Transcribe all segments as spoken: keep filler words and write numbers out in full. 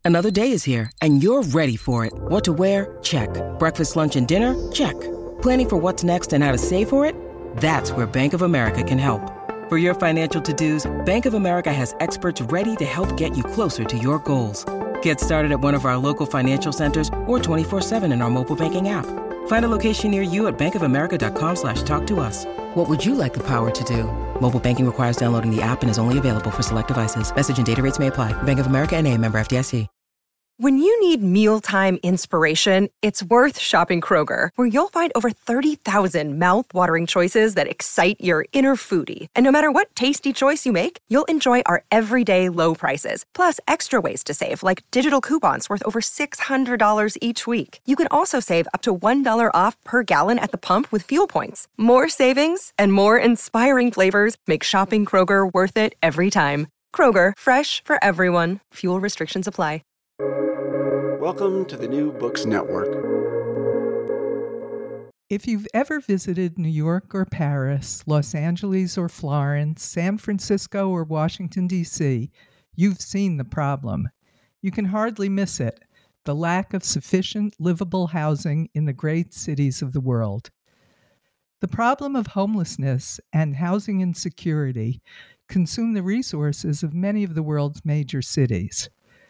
Another day is here, and you're ready for it. What to wear? Check. Breakfast, lunch, and dinner? Check. Planning for what's next and how to save for it? That's where Bank of America can help. For your financial to-dos, Bank of America has experts ready to help get you closer to your goals. Get started at one of our local financial centers or twenty-four seven in our mobile banking app. Find a location near you at bankofamerica.com slash talk to us. What would you like the power to do? Mobile banking requires downloading the app and is only available for select devices. Message and data rates may apply. Bank of America N A, member F D I C. When you need mealtime inspiration, it's worth shopping Kroger, where you'll find over thirty thousand mouth-watering choices that excite your inner foodie. And no matter what tasty choice you make, you'll enjoy our everyday low prices, plus extra ways to save, like digital coupons worth over six hundred dollars each week. You can also save up to one dollar off per gallon at the pump with fuel points. More savings and more inspiring flavors make shopping Kroger worth it every time. Kroger, fresh for everyone. Fuel restrictions apply. Welcome to the New Books Network. If you've ever visited New York or Paris, Los Angeles or Florence, San Francisco or Washington, D C, you've seen the problem. You can hardly miss it, the lack of sufficient livable housing in the great cities of the world. The problem of homelessness and housing insecurity consume the resources of many of the world's major cities.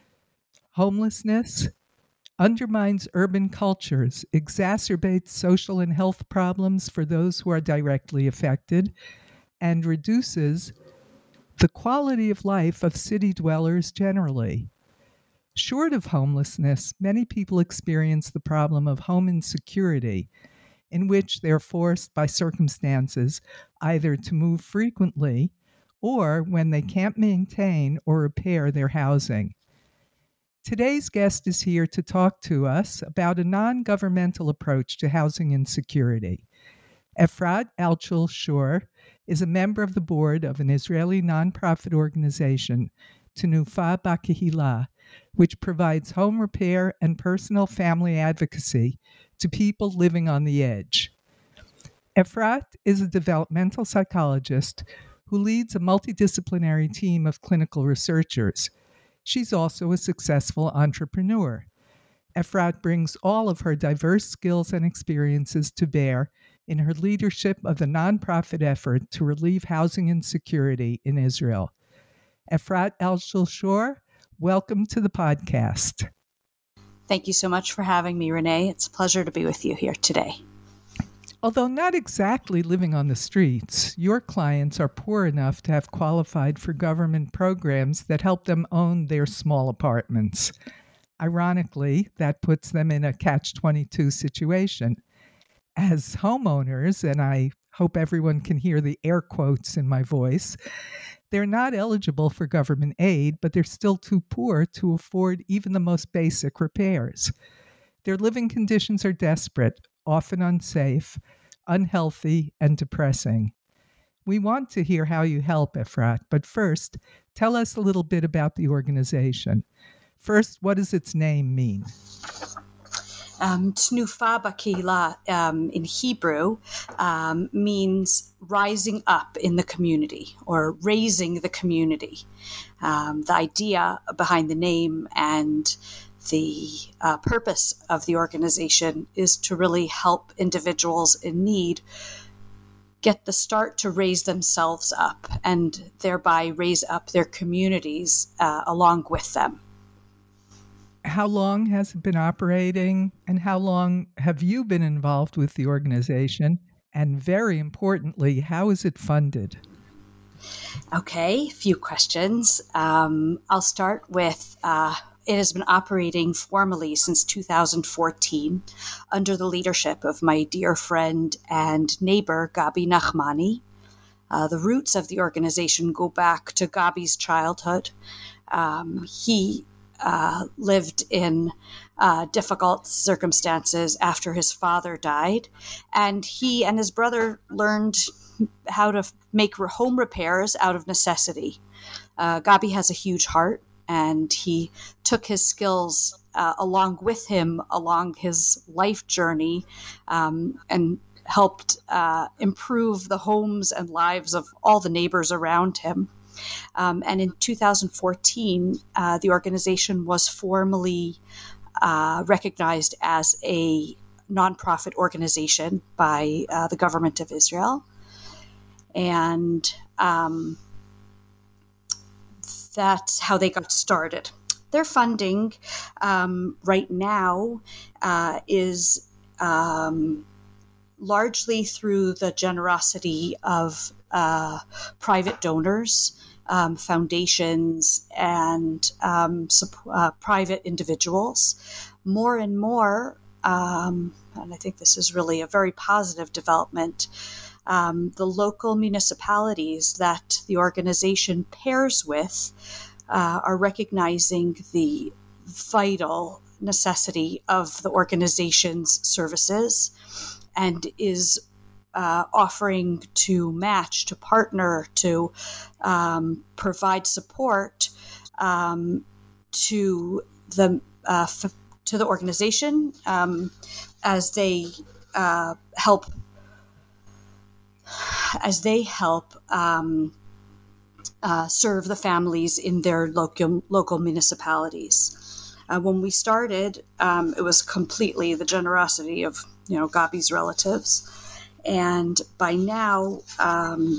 Homelessness undermines urban cultures, exacerbates social and health problems for those who are directly affected, and reduces the quality of life of city dwellers generally. Short of homelessness, many people experience the problem of home insecurity, in which they're forced by circumstances either to move frequently or when they can't maintain or repair their housing. Today's guest is here to talk to us about a non-governmental approach to housing insecurity. Efrat Altschul-Shor is a member of the board of an Israeli nonprofit organization, Tenufa B'Kehila, which provides home repair and personal family advocacy to people living on the edge. Efrat is a developmental psychologist who leads a multidisciplinary team of clinical researchers. She's also a successful entrepreneur. Efrat brings all of her diverse skills and experiences to bear in her leadership of the nonprofit effort to relieve housing insecurity in Israel. Efrat Altschul-Shor, welcome to the podcast. Thank you so much for having me, Renee. It's a pleasure to be with you here today. Although not exactly living on the streets, your clients are poor enough to have qualified for government programs that help them own their small apartments. Ironically, that puts them in a catch twenty-two situation. As homeowners, and I hope everyone can hear the air quotes in my voice, they're not eligible for government aid, but they're still too poor to afford even the most basic repairs. Their living conditions are desperate, often unsafe, unhealthy, and depressing. We want to hear how you help, Efrat, but first, tell us a little bit about the organization. First, what does its name mean? Um, Tenufa B'Kehila um, in Hebrew um, means rising up in the community or raising the community. Um, the idea behind the name and the uh, purpose of the organization is to really help individuals in need get the start to raise themselves up and thereby raise up their communities uh, along with them. How long has it been operating, and how long have you been involved with the organization? And very importantly, how is it funded? Okay, a few questions. Um, I'll start with uh, it has been operating formally since two thousand fourteen under the leadership of my dear friend and neighbor, Gabi Nachmani. Uh, the roots of the organization go back to Gabi's childhood. Um, he uh, lived in uh, difficult circumstances after his father died, and he and his brother learned how to make home repairs out of necessity. Uh, Gabi has a huge heart, and he took his skills uh, along with him along his life journey um, and helped uh, improve the homes and lives of all the neighbors around him. Um, and in two thousand fourteen, uh, the organization was formally uh, recognized as a nonprofit organization by uh, the government of Israel. And um, that's how they got started. Their funding um, right now uh, is um, largely through the generosity of uh, private donors, um, foundations, and um, uh, private individuals. More and more, um, and I think this is really a very positive development, um, the local municipalities that the organization pairs with uh, are recognizing the vital necessity of the organization's services and is uh, offering to match, to partner, to um, provide support um, to the uh, f- to the organization um, as they uh, help as they help um, uh, serve the families in their local local municipalities. Uh, when we started, um, it was completely the generosity of you know Gabi's relatives, and by now um,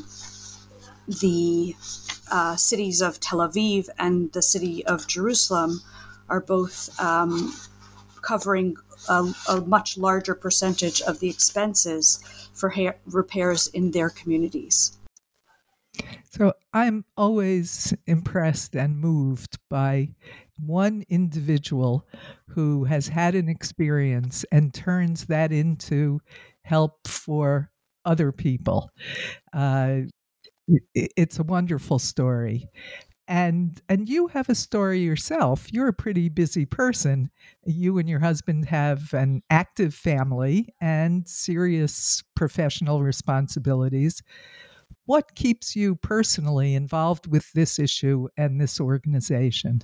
the uh, cities of Tel Aviv and the city of Jerusalem are both um, covering a, a much larger percentage of the expenses for ha- repairs in their communities. So I'm always impressed and moved by one individual who has had an experience and turns that into help for other people. Uh, it, it's a wonderful story. And and you have a story yourself. You're a pretty busy person. You and your husband have an active family and serious professional responsibilities. What keeps you personally involved with this issue and this organization?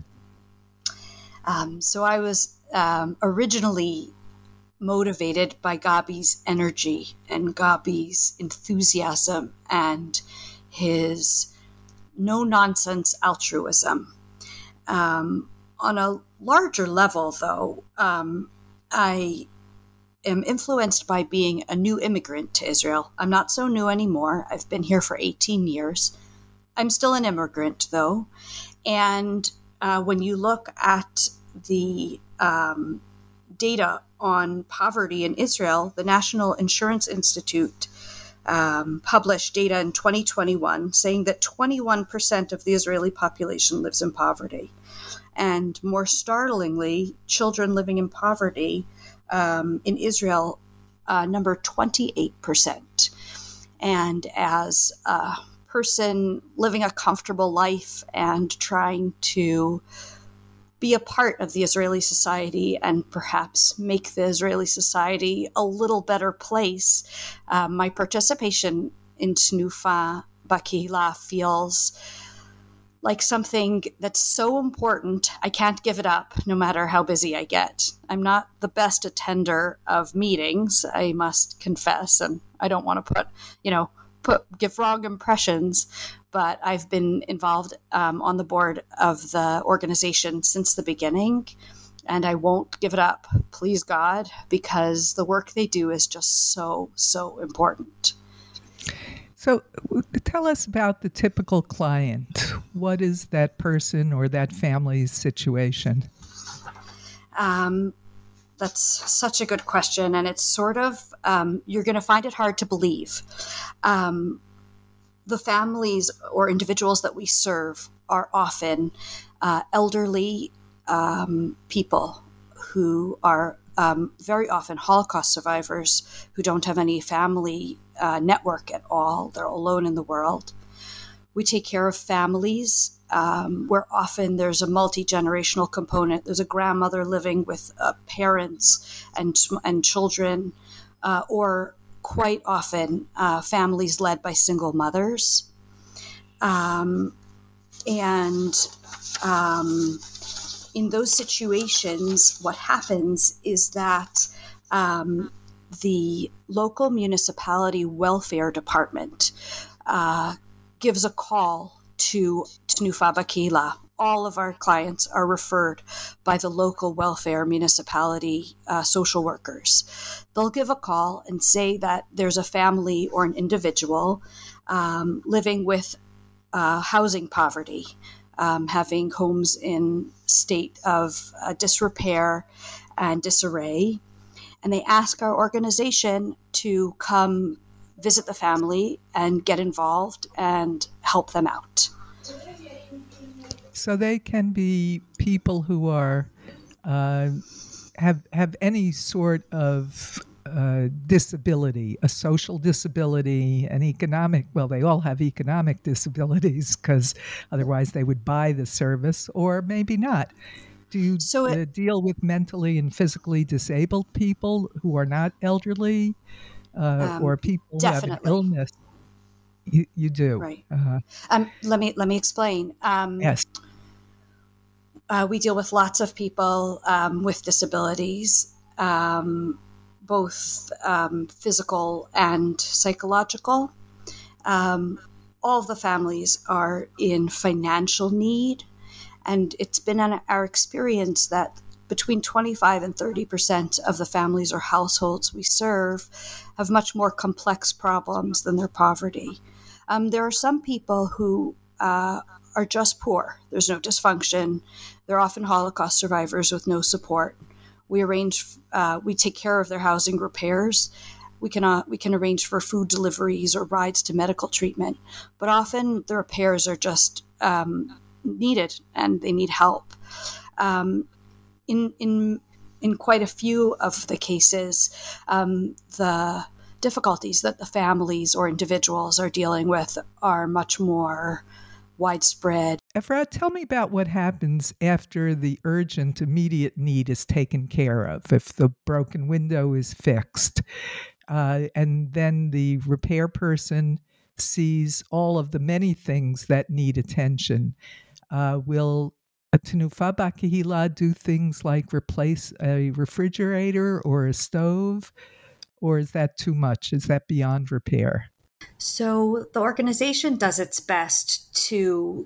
Um, so I was um, originally motivated by Gabi's energy and Gabi's enthusiasm and his no-nonsense altruism. Um, on a larger level, though, um, I am influenced by being a new immigrant to Israel. I'm not so new anymore. I've been here for eighteen years. I'm still an immigrant, though. And uh, when you look at the um, data on poverty in Israel, the National Insurance Institute Um, published data in twenty twenty-one saying that twenty-one percent of the Israeli population lives in poverty. And more startlingly, children living in poverty um, in Israel uh, number twenty-eight percent. And as a person living a comfortable life and trying to be a part of the Israeli society and perhaps make the Israeli society a little better place, uh, my participation in Tnufa Bakihila feels like something that's so important, I can't give it up no matter how busy I get. I'm not the best attender of meetings, I must confess, and I don't want to put, you know, put give wrong impressions, but I've been involved um, on the board of the organization since the beginning, and I won't give it up, please God, because the work they do is just so, so important. So tell us about the typical client. What is that person or that family's situation? Um, that's such a good question, and it's sort of, um, you're going to find it hard to believe. Um, the families or individuals that we serve are often uh, elderly um, people who are um, very often Holocaust survivors who don't have any family uh, network at all. They're alone in the world. We take care of families um, where often there's a multi-generational component. There's a grandmother living with uh, parents and, and children, uh, or quite often uh, families led by single mothers. Um, and um, in those situations, what happens is that um, the local municipality welfare department uh, gives a call to Tnufa Kehila. All of our clients are referred by the local welfare municipality uh, social workers. They'll give a call and say that there's a family or an individual um, living with uh, housing poverty, um, having homes in state of uh, disrepair and disarray. And they ask our organization to come visit the family and get involved and help them out. So they can be people who are uh, have have any sort of uh, disability, a social disability, an economic. Well, they all have economic disabilities because otherwise they would buy the service, or maybe not. Do you So it, uh, deal with mentally and physically disabled people who are not elderly, uh, um, or people who have an definitely. illness? You, you do, Right. uh, Um, let me let me explain. Um, yes. Uh, we deal with lots of people um, with disabilities, um, both um, physical and psychological. Um, all of the families are in financial need, and it's been an, our experience that between twenty-five and thirty percent of the families or households we serve have much more complex problems than their poverty. Um, there are some people who uh, are just poor. There's no dysfunction. They're often Holocaust survivors with no support. We arrange, uh, we take care of their housing repairs. We can uh, we can arrange for food deliveries or rides to medical treatment. But often the repairs are just um, needed and they need help. Um, in in in quite a few of the cases, um, the difficulties that the families or individuals are dealing with are much more widespread. Efrat, tell me about what happens after the urgent, immediate need is taken care of. If the broken window is fixed, uh, and then the repair person sees all of the many things that need attention, uh, will a Tnufa Kehila do things like replace a refrigerator or a stove? Or is that too much? Is that beyond repair? So the organization does its best to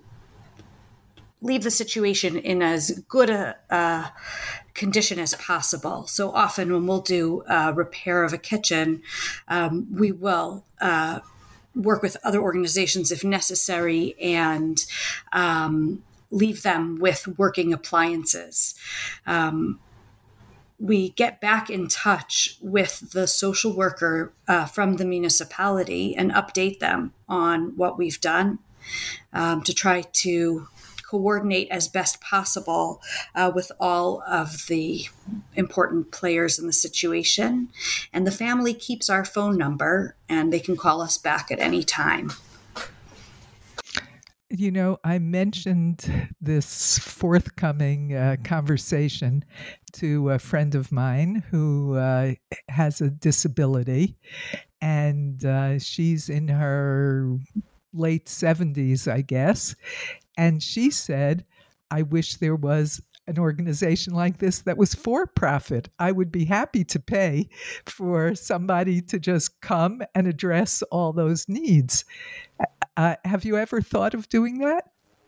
leave the situation in as good a, a condition as possible. So often when we'll do a repair of a kitchen, um, we will uh, work with other organizations if necessary and um, leave them with working appliances. Um, we get back in touch with the social worker uh, from the municipality and update them on what we've done um, to try to coordinate as best possible uh, with all of the important players in the situation. And the family keeps our phone number and they can call us back at any time. You know, I mentioned this forthcoming uh, conversation to a friend of mine who uh, has a disability, and uh, she's in her late seventies, I guess. And she said, I wish there was an organization like this that was for profit. I would be happy to pay for somebody to just come and address all those needs. Uh, have you ever thought of doing that?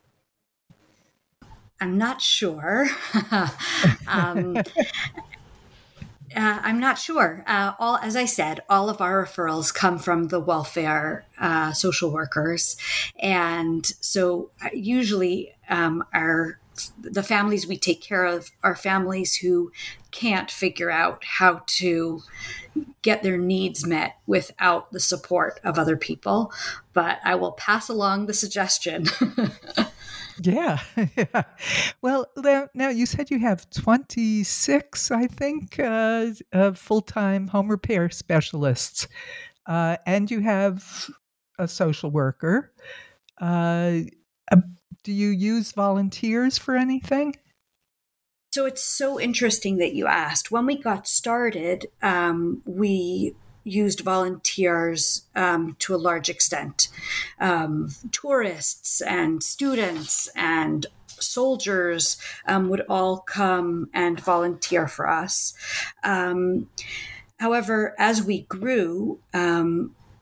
I'm not sure. um, uh, I'm not sure. Uh, all, as I said, all of our referrals come from the welfare uh, social workers, and so usually um, our the families we take care of are families who can't figure out how to get their needs met without the support of other people. But I will pass along the suggestion. Yeah. yeah. Well, now you said you have twenty-six, I think, uh, uh, full-time home repair specialists, uh, and you have a social worker. Uh, do you use volunteers for anything? So it's so interesting that you asked. When we got started, um, we used volunteers um, to a large extent. Um, tourists and students and soldiers um, would all come and volunteer for us. Um, however, as we grew, um,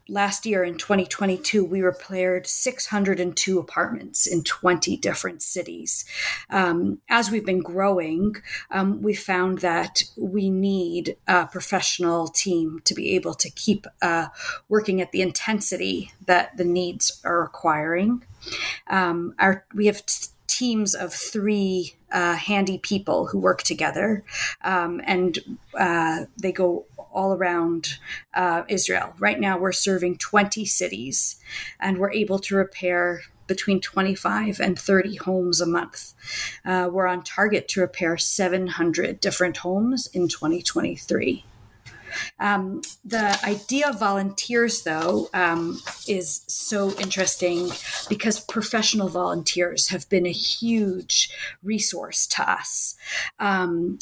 last year in twenty twenty-two, we repaired six hundred two apartments in twenty different cities. Um, as we've been growing, um, we found that we need a professional team to be able to keep uh, working at the intensity that the needs are requiring. Um, our we have t- teams of three uh, handy people who work together, um, and uh, they go all around uh, Israel. Right now, we're serving twenty cities, and we're able to repair between twenty-five and thirty homes a month. Uh, we're on target to repair seven hundred different homes in twenty twenty-three. Um, the idea of volunteers, though, um, is so interesting because professional volunteers have been a huge resource to us. Um,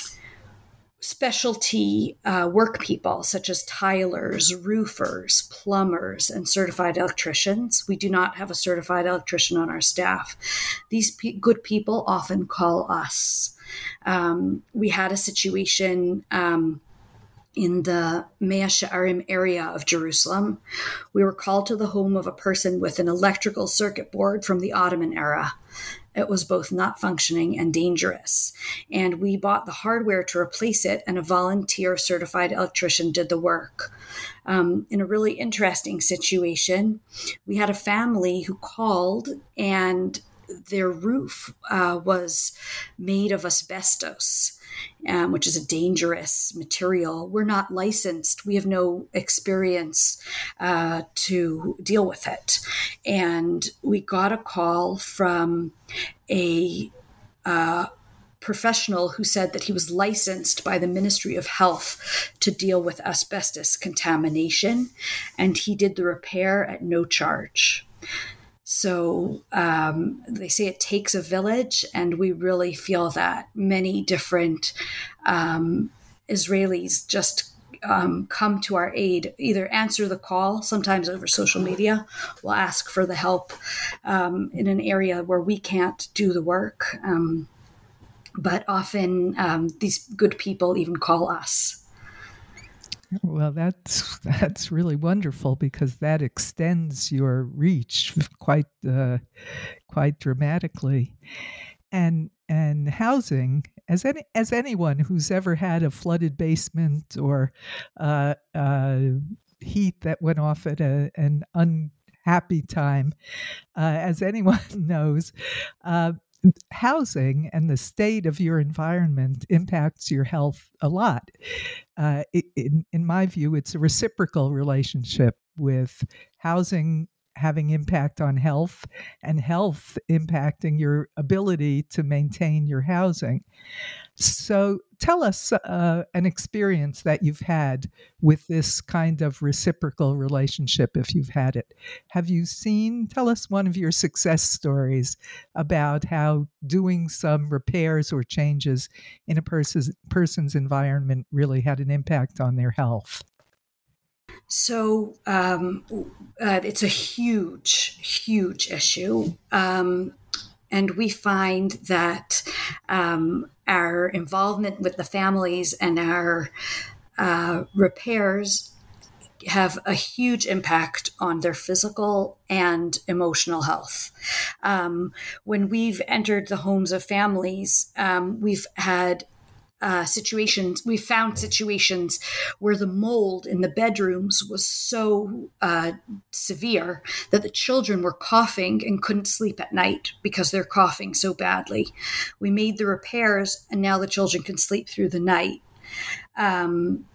specialty uh, work people such as tilers, roofers, plumbers, and certified electricians. We do not have a certified electrician on our staff. These pe- good people often call us. Um, we had a situation um, in the Mea She'arim area of Jerusalem. We were called to the home of a person with an electrical circuit board from the Ottoman era. It was both not functioning and dangerous. And we bought the hardware to replace it, and a volunteer certified electrician did the work. Um, in a really interesting situation, we had a family who called, and their roof uh, was made of asbestos, um, which is a dangerous material. We're not licensed. We have no experience uh, to deal with it. And we got a call from a uh, professional who said that he was licensed by the Ministry of Health to deal with asbestos contamination, and he did the repair at no charge. So um, they say it takes a village, and we really feel that many different um, Israelis just um, come to our aid, either answer the call, sometimes over social media, we'll ask for the help um, in an area where we can't do the work. Um, but often um, these good people even call us. Well, that's that's really wonderful because that extends your reach quite uh, quite dramatically, and and housing, as any as anyone who's ever had a flooded basement or uh, uh, heat that went off at a, an unhappy time, uh, as anyone knows. Uh, Housing and the state of your environment impacts your health a lot. Uh, it, in, in my view, it's a reciprocal relationship with housing having impact on health and health impacting your ability to maintain your housing. So tell us uh, an experience that you've had with this kind of reciprocal relationship, if you've had it. Have you seen, tell us one of your success stories about how doing some repairs or changes in a person's, person's environment really had an impact on their health. So um, uh, it's a huge, huge issue. Um, and we find that um, our involvement with the families and our uh, repairs have a huge impact on their physical and emotional health. Um, when we've entered the homes of families, um, we've had Uh, situations, we found situations where the mold in the bedrooms was so uh, severe that the children were coughing and couldn't sleep at night because they're coughing so badly. We made the repairs, and now the children can sleep through the night. Um,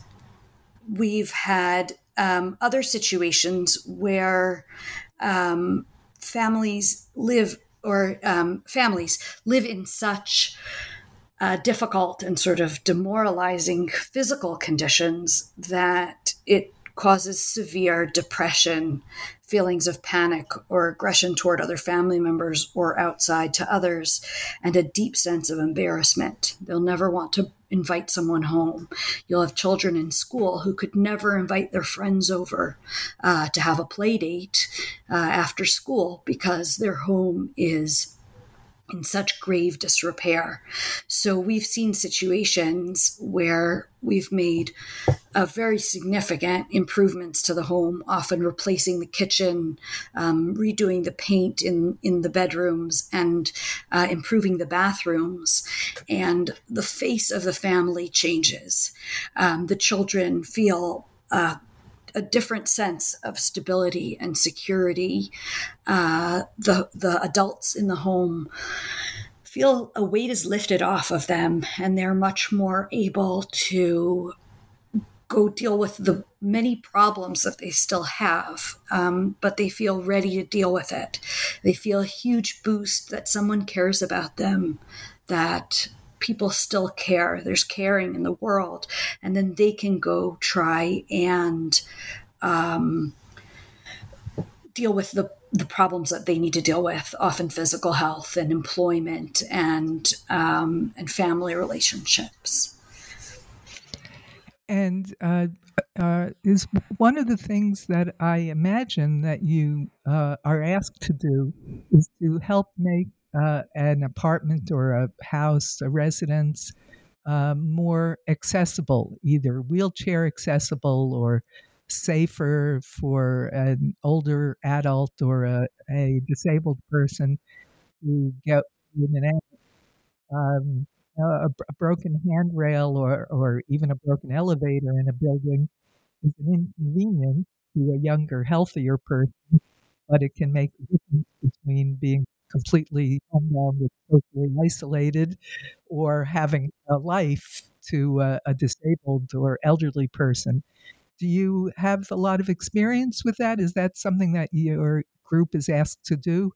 we've had um, other situations where um, families live or um, families live in such Uh, difficult and sort of demoralizing physical conditions that it causes severe depression, feelings of panic or aggression toward other family members or outside to others, and a deep sense of embarrassment. They'll never want to invite someone home. You'll have children in school who could never invite their friends over uh, to have a play date uh, after school because their home is in such grave disrepair. So we've seen situations where we've made uh, very significant improvements to the home, often replacing the kitchen, um, redoing the paint in, in the bedrooms, and uh, improving the bathrooms. And the face of the family changes. Um, the children feel uh, a different sense of stability and security. Uh, the the adults in the home feel a weight is lifted off of them, and they're much more able to go deal with the many problems that they still have, um, but they feel ready to deal with it. They feel a huge boost that someone cares about them, that people still care. There's caring in the world. And then they can go try and um, deal with the, the problems that they need to deal with, often physical health and employment and um, and family relationships. And uh, uh, is one of the things that I imagine that you uh, are asked to do is to help make uh, an apartment or a house, a residence, uh, more accessible, either wheelchair accessible or safer for an older adult or a, a disabled person to get in and out. Um, a, a broken handrail or, or even a broken elevator in a building is an inconvenience to a younger, healthier person, but it can make a difference between being completely homebound and socially isolated or having a life to a, a disabled or elderly person. Do you have a lot of experience with that? Is that something that your group is asked to do?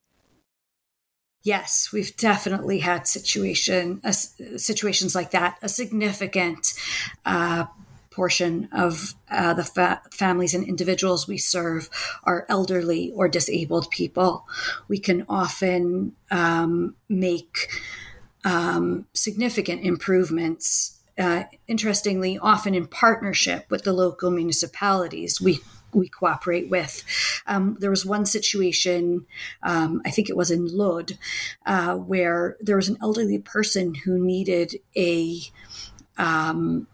Yes, we've definitely had situation uh, situations like that. A significant uh, portion of uh, the fa- families and individuals we serve are elderly or disabled people. We can often um, make um, significant improvements. Uh, interestingly, often in partnership with the local municipalities we we cooperate with. Um, there was one situation, um, I think it was in Lod, uh, where there was an elderly person who needed a um,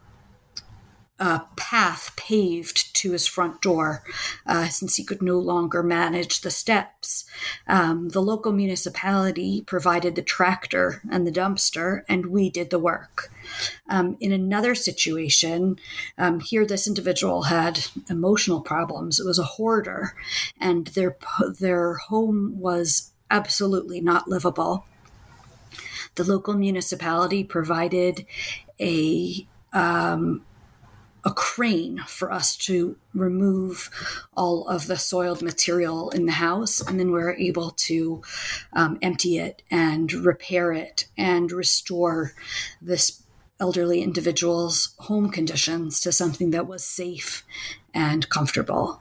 a path paved to his front door uh, since he could no longer manage the steps. Um, the local municipality provided the tractor and the dumpster, and we did the work. Um, in another situation, um, here this individual had emotional problems. It was a hoarder, and their their home was absolutely not livable. The local municipality provided a um, a crane for us to remove all of the soiled material in the house. And then we were able to um, empty it and repair it and restore this elderly individual's home conditions to something that was safe and comfortable.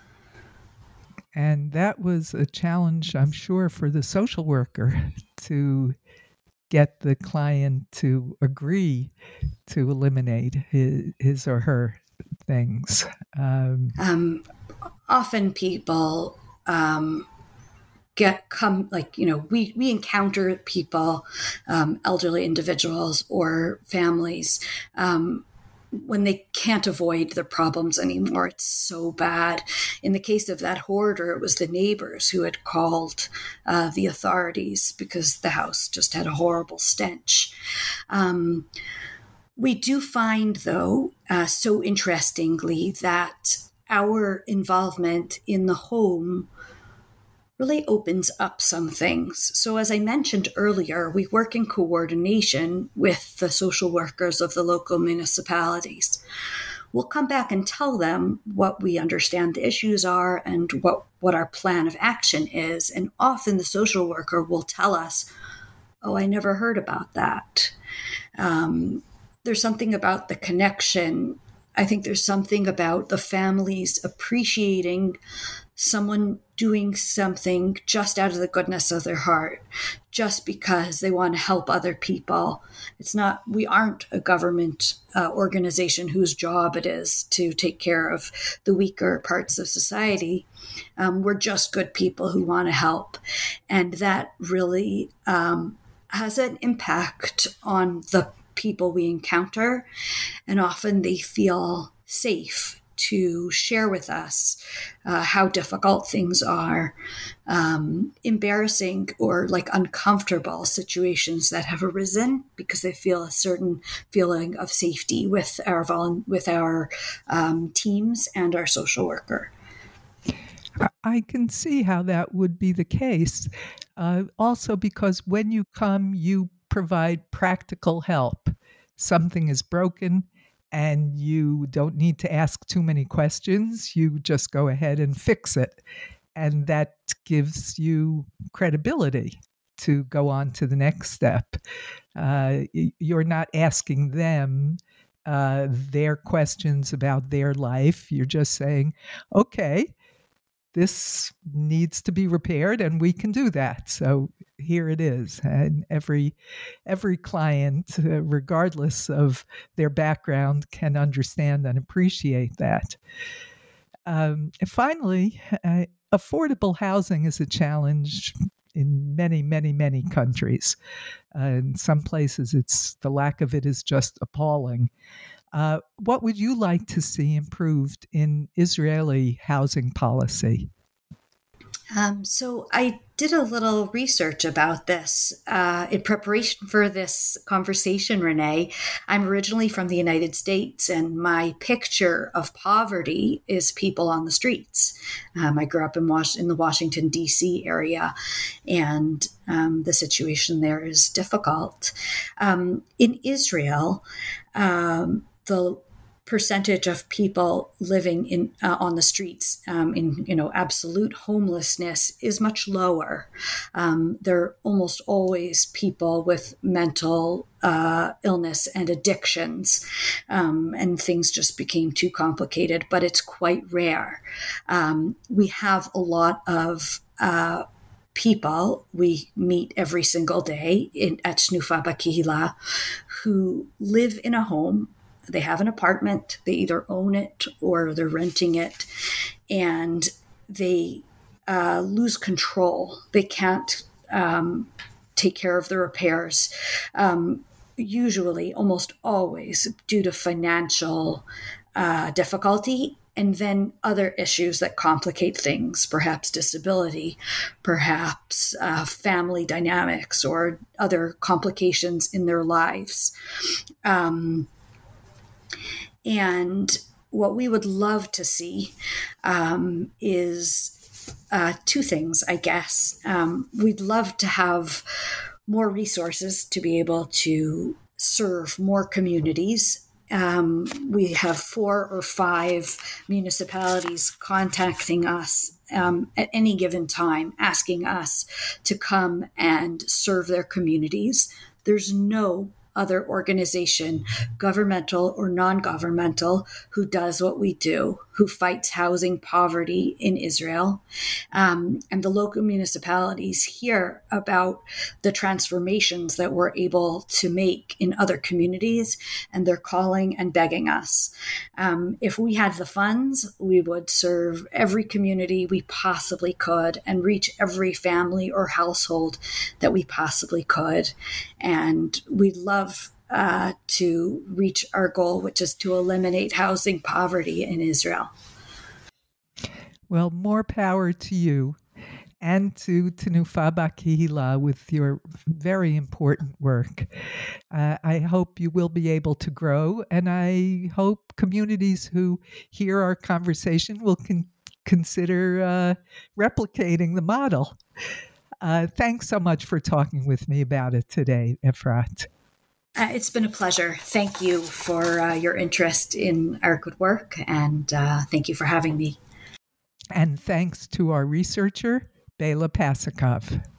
And that was a challenge, I'm sure, for the social worker to get the client to agree to eliminate his, his or her things. Um, um, often people um, get come like you know we we encounter people, um, elderly individuals or families. Um, when they can't avoid the problems anymore. It's so bad. In the case of that hoarder, it was the neighbors who had called uh, the authorities because the house just had a horrible stench. Um, we do find, though, uh, so interestingly, that our involvement in the home really opens up some things. So as I mentioned earlier, we work in coordination with the social workers of the local municipalities. We'll come back and tell them what we understand the issues are and what, what our plan of action is. And often the social worker will tell us, oh, I never heard about that. Um, there's something about the connection. I think there's something about the families appreciating someone doing something just out of the goodness of their heart, just because they want to help other people. It's not, we aren't a government uh, organization whose job it is to take care of the weaker parts of society. Um, we're just good people who want to help. And that really um, has an impact on the people we encounter. And often they feel safe to share with us uh, how difficult things are, um, embarrassing or like uncomfortable situations that have arisen because they feel a certain feeling of safety with our volu- with our um, teams and our social worker. I can see how that would be the case. Uh, also, because when you come, you provide practical help. Something is broken, and you don't need to ask too many questions. You just go ahead and fix it. And that gives you credibility to go on to the next step. Uh, you're not asking them uh, their questions about their life. You're just saying, okay, this needs to be repaired and we can do that. So here it is. And every every client, uh, regardless of their background, can understand and appreciate that. Um, and finally, uh, affordable housing is a challenge in many, many, many countries. Uh, in some places, it's the lack of it is just appalling. Uh, what would you like to see improved in Israeli housing policy? Um, so I did a little research about this uh, in preparation for this conversation, Renee. I'm originally from the United States, and my picture of poverty is people on the streets. Um, I grew up in, Was- in the Washington, D C area, and um, the situation there is difficult. Um, in Israel, um, the percentage of people living in uh, on the streets um, in you know absolute homelessness is much lower. Um, there are almost always people with mental uh, illness and addictions, um, and things just became too complicated. But it's quite rare. Um, we have a lot of uh, people we meet every single day in, at Shnufa Bakihila who live in a home. They have an apartment, they either own it or they're renting it, and they uh, lose control. They can't um, take care of the repairs, um, usually, almost always, due to financial uh, difficulty, and then other issues that complicate things, perhaps disability, perhaps uh, family dynamics, or other complications in their lives. Um, And what we would love to see um, is uh, two things, I guess. Um, we'd love to have more resources to be able to serve more communities. Um, we have four or five municipalities contacting us um, at any given time, asking us to come and serve their communities. There's no other organization, governmental or non-governmental, who does what we do, who fights housing poverty in Israel. Um, and the local municipalities hear about the transformations that we're able to make in other communities, and they're calling and begging us. Um, if we had the funds, we would serve every community we possibly could and reach every family or household that we possibly could. And we'd love Uh, to reach our goal, which is to eliminate housing poverty in Israel. Well, more power to you and to Tnufa Bakihila with your very important work. Uh, I hope you will be able to grow, and I hope communities who hear our conversation will con- consider uh, replicating the model. Uh, thanks so much for talking with me about it today, Efrat. Uh, it's been a pleasure. Thank you for uh, your interest in our good work, and uh, thank you for having me. And thanks to our researcher, Bela Pasikov.